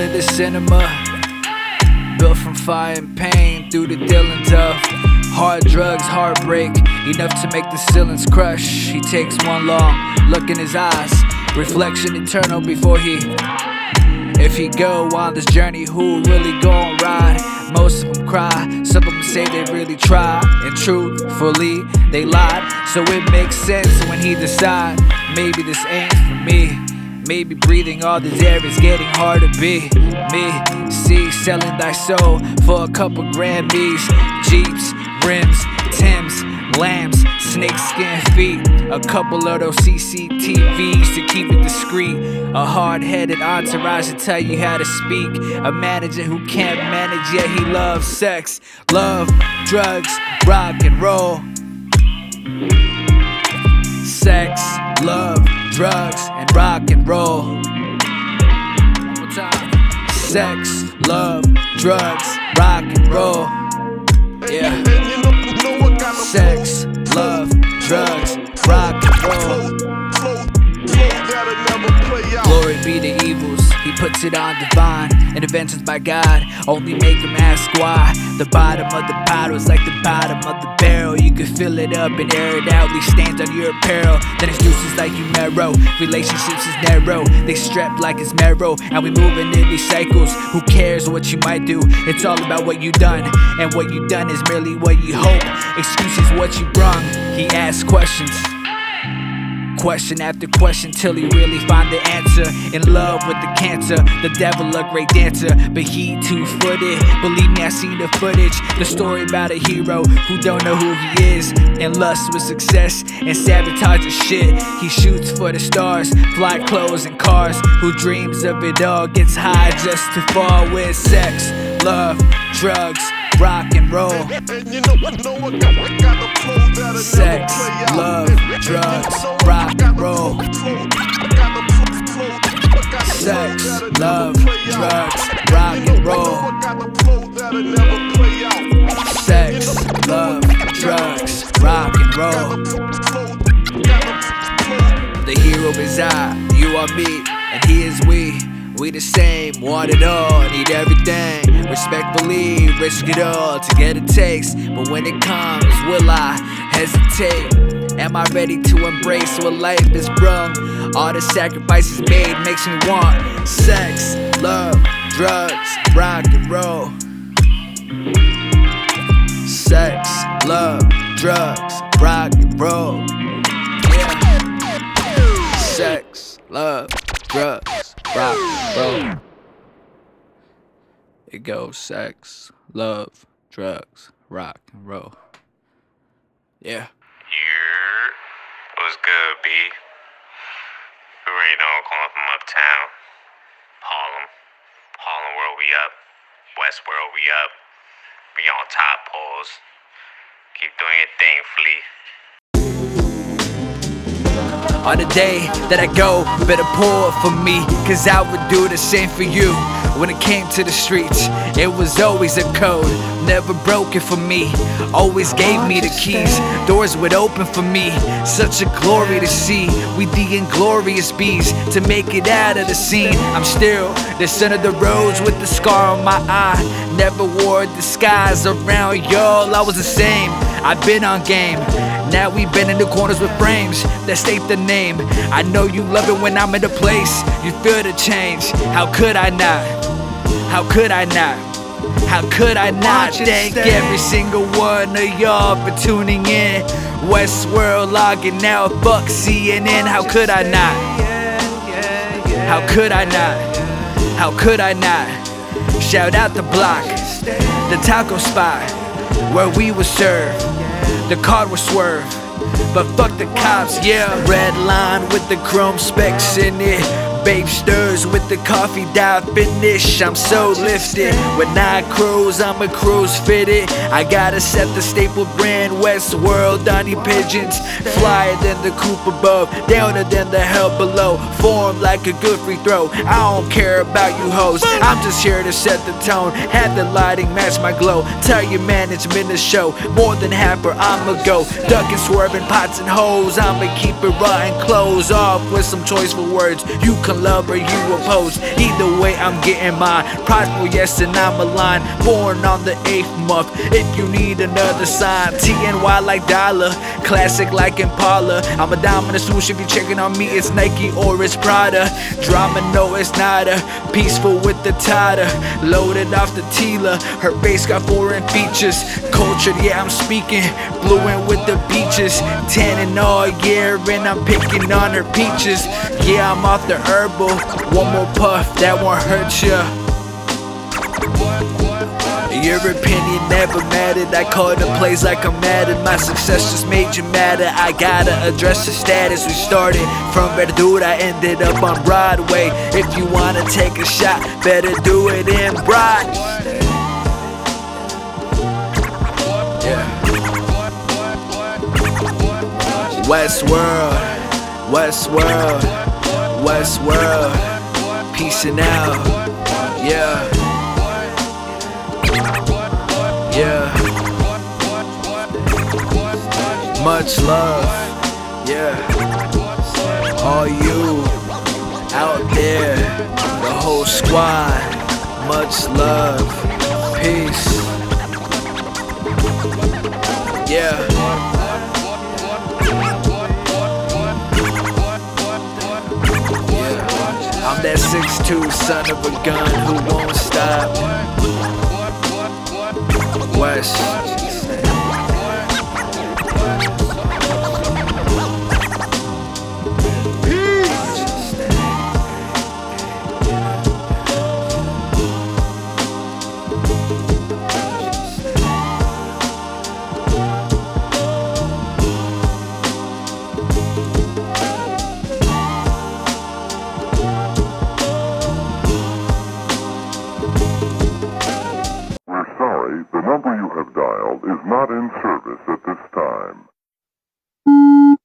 to the cinema, built from fire and pain through the dealings of hard drugs, heartbreak, enough to make the ceilings crush. He takes one long look in his eyes, reflection eternal before if he go on this journey, who really gon' ride? Most of them cry, some of them say they really try, and truthfully, they lied. So it makes sense when he decide, maybe this ain't for me. Maybe breathing all this air is getting hard to be me. See, selling thy soul for a couple Grammys, Jeeps, rims, Timbs, lambs, snakeskin feet, a couple of those CCTVs to keep it discreet, a hard-headed entourage to tell you how to speak, a manager who can't manage yet he loves sex, love, drugs, rock and roll. Sex, love, drugs, and rock and roll. One more time. Sex, love, drugs, rock and roll. Yeah. Sex, love, drugs, rock and roll. Glory be to evils, he puts it on divine. Interventions by God, only make him ask why. The bottom of the bottle is like the bottom of the barrel. You can fill it up and air it out, leave stains on your apparel. Then it's juices like you marrow, relationships is narrow. They strap like it's marrow, and we moving in these cycles. Who cares what you might do? It's all about what you done, and what you done is merely what you hope. Excuses what you brung, he asks questions. Question after question till he really find the answer. In love with the cancer, the devil a great dancer, but he two-footed. Believe me, I seen the footage. The story about a hero who don't know who he is, in lust with success and sabotages shit. He shoots for the stars, fly clothes and cars. Who dreams of it all, gets high just to fall with sex, love, drugs, rock and roll. Sex, love, drugs, rock and roll. Sex, love, drugs, rock and roll. Sex, love, drugs, rock and roll. The hero is I, you are me, and he is we. We the same, want it all, need everything. Respectfully, risk it all to get a taste. But when it comes, will I hesitate? Am I ready to embrace what life has brung? All the sacrifices made makes me want sex, love, drugs, rock and roll. Sex, love, drugs, rock and roll. Yeah. Sex, love, drugs, rock and roll. It goes sex, love, drugs, rock and roll. Yeah. What's good, B? You already know I'm calling from uptown. Harlem world we up. West world we up. We on top poles. Keep doing your thing, Flea. On the day that I go, better pour for me, cause I would do the same for you. When it came to the streets, it was always a code, never broken for me. Always gave me the keys, doors would open for me. Such a glory to see, we the inglorious bees, to make it out of the scene. I'm still the son of the roads with the scar on my eye. Never wore a disguise around y'all, I was the same. I've been on game, now we been in the corners with frames that state the name. I know you love it when I'm in the place, you feel the change. How could I not? How could I not? How could I not thank every single one of y'all for tuning in? Westworld logging out, fuck CNN. How could I not? How could I not? How could I not? Shout out the block, the taco spot where we was served. The car was swerved, but fuck the cops, yeah. Red line with the chrome specs in it. Babe stirs with the coffee dye finish. I'm so lifted. When I cruise, I'm a cruise fitted. I gotta set the staple brand Westworld Donnie Pigeons. Flyer than the coupe above, downer than the hell below. Form like a good free throw. I don't care about you hoes, I'm just here to set the tone. Have the lighting match my glow. Tell your management to show more than half or I'ma go. Ducking, swerving pots and hoes. I'ma keep it raw and close off with some choiceful words. You can love or you oppose. Either way, I'm getting mine. Prideful, yes, and I'm aligned. Born on the 8th month. If you need another sign, TNY like dollar, classic like Impala. I'm a dominant swoosh. If you're checking on me, it's Nike or it's Prada. Drama, no, it's nada. Peaceful with the Tata. Loaded off the Tila. Her face got foreign features. Cultured, yeah, I'm speaking. Blueing with the beaches. Tanning all year, and I'm picking on her peaches. Yeah, I'm off the herbal. One more puff, that won't hurt ya. Your opinion never mattered. I called the plays like I'm mad at my success just made you madder. I gotta address the status. We started from Verdura, ended up on Broadway. If you wanna take a shot, better do it in Broad. Yeah. Westworld, Westworld, Westworld, peacing out, yeah, yeah, much love, yeah, all you out there, the whole squad, much love, peace, yeah. I'm that 6'2" son of a gun who won't stop. West. The number you have dialed is not in service at this time.